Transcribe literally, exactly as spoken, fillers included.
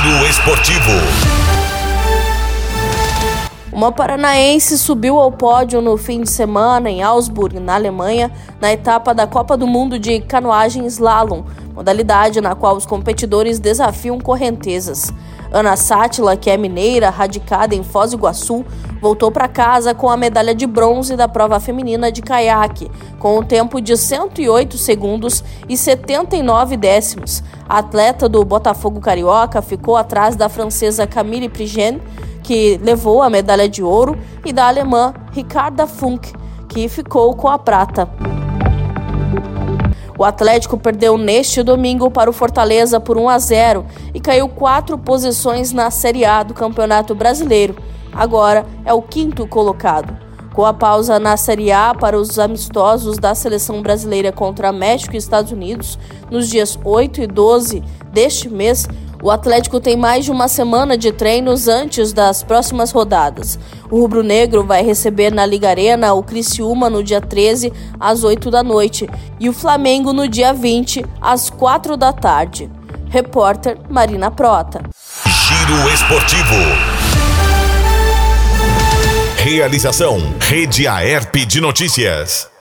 Giro Esportivo. Uma paranaense subiu ao pódio no fim de semana em Augsburg, na Alemanha, na etapa da Copa do Mundo de Canoagem Slalom, modalidade na qual os competidores desafiam correntezas. Ana Sátila, que é mineira, radicada em Foz do Iguaçu, voltou para casa com a medalha de bronze da prova feminina de caiaque, com um tempo de cento e oito segundos e setenta e nove décimos. A atleta do Botafogo Carioca ficou atrás da francesa Camille Prigent, que levou a medalha de ouro, e da alemã Ricarda Funk, que ficou com a prata. O Atlético perdeu neste domingo para o Fortaleza por um a zero e caiu quatro posições na Série A do Campeonato Brasileiro. Agora é o quinto colocado. Com a pausa na Série A para os amistosos da seleção brasileira contra México e Estados Unidos, nos dias oito e doze deste mês, o Atlético tem mais de uma semana de treinos antes das próximas rodadas. O rubro-negro vai receber na Liga Arena o Criciúma no dia treze, às oito da noite, e o Flamengo no dia vinte, às quatro da tarde. Repórter Marina Prota. Giro Esportivo. Realização: Rede Aerp de Notícias.